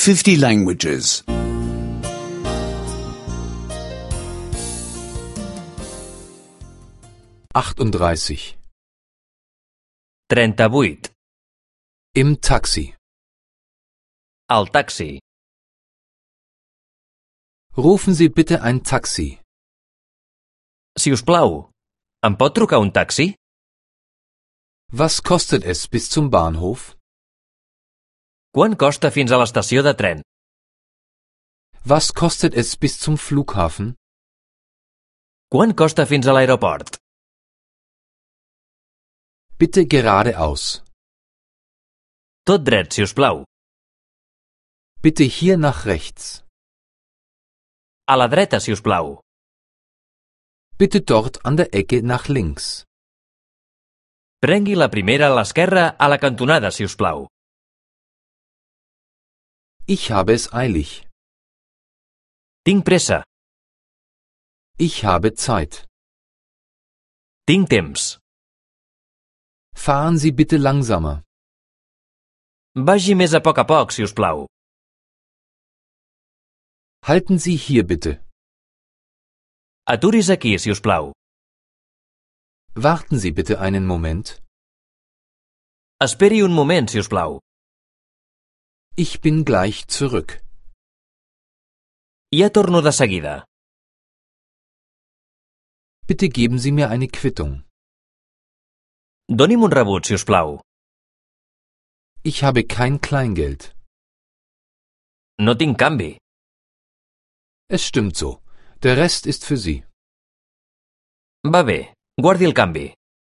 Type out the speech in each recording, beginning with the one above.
50 languages. 38. 38. Im Taxi. Al taxi. Rufen Sie bitte ein Taxi. Si us plau, em pot trucar un taxi? Was kostet es bis zum Bahnhof? Quant costa fins a l'estació de tren? Was kostet es bis zum Flughafen? Quant costa fins a l'aeroport? Bitte geradeaus. Tot dret, si us plau. Bitte hier nach rechts. A la dreta, si us plau. Bitte dort an der Ecke nach links. Prengui la primera a l'esquerra a la cantonada, si us plau. Ich habe es eilig. Tinc pressa. Ich habe Zeit. Tinc temps. Fahren Sie bitte langsamer. Vagi més a poc, si us plau. Halten Sie hier bitte. Aturis aquí, si us plau. Warten Sie bitte einen Moment. Esperi un moment, si us plau. Ich bin gleich zurück. Ja torno de seguida. Bitte geben Sie mir eine Quittung. Doni'm un rebut, si us plau. Ich habe kein Kleingeld. No tinc canvi. Es stimmt so. Der Rest ist für Sie. Va bé, guardi el canvi.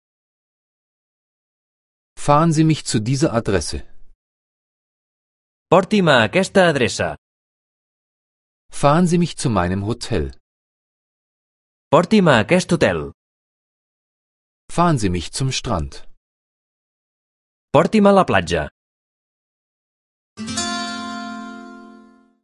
Fahren Sie mich zu dieser Adresse. Porti'm a aquesta adreça. Fahren Sie mich zu meinem Hotel. Porti'm a aquest hotel. Fahren Sie mich zum Strand. Porti'm a la platja.